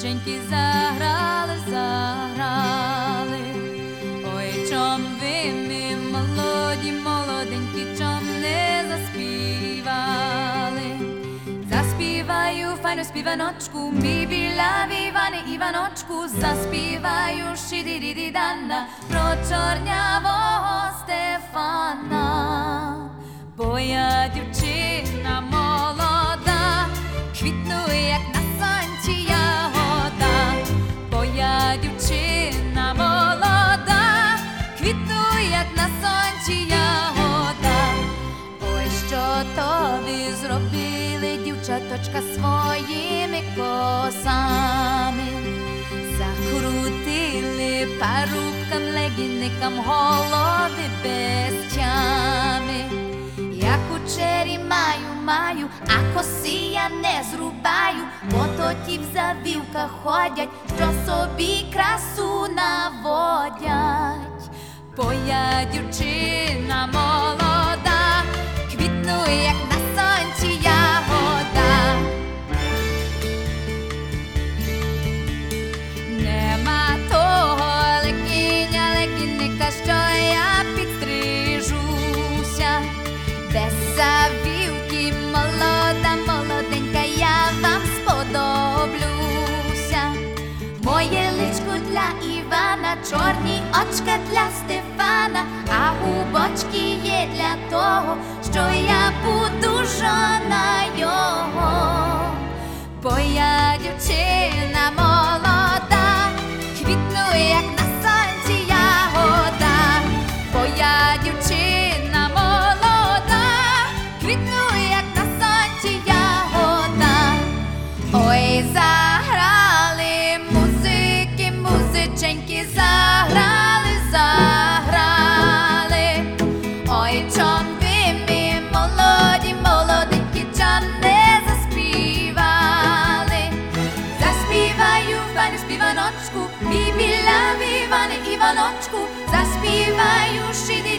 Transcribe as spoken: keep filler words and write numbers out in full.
музиченьки заграли, заграли. Ой, чом ви ми молоді, молоденькі, чом не заспівали? Заспіваю файну співаночку, мій білявий Іване Іваночку, заспіваю ші-ді-ді-ді-дана про чорнявого Стефана. Бо я дівчина молода, квітну, як на сонці ягода. Бо я дівчина молода, квітну, як на сонці ягода. Ой, що то ви зробили, дівчаточка, своїми косами? Закрутили парубкам, легінникам голови без тями. Я кучері маю, маю, а коси я не зрубаю, бо то ті в завівках ходять, що собі красу наводять. Бо я дівчина молода, квітну, як на сонці ягода. Нема того легіня, легінника, що я підстрижуся. Без завівки, молода, молоденька, я вам сподоблюся. Моє личко для Івана, чорні очка для Стефана, а губочки є для того, що я буду жона його. Бо я дівчина молода, квітну, як на сонці ягода. Бо я дівчина молода, квітну, як на сонці ягода. Ой, заграли музики, музиченьки, заграли, заграли. Ой, чом ви ми молоді, молоденькі, чом не заспівали? Заспіваю файну співаночку, мій білявий Іване Іваночку, заспіваю ші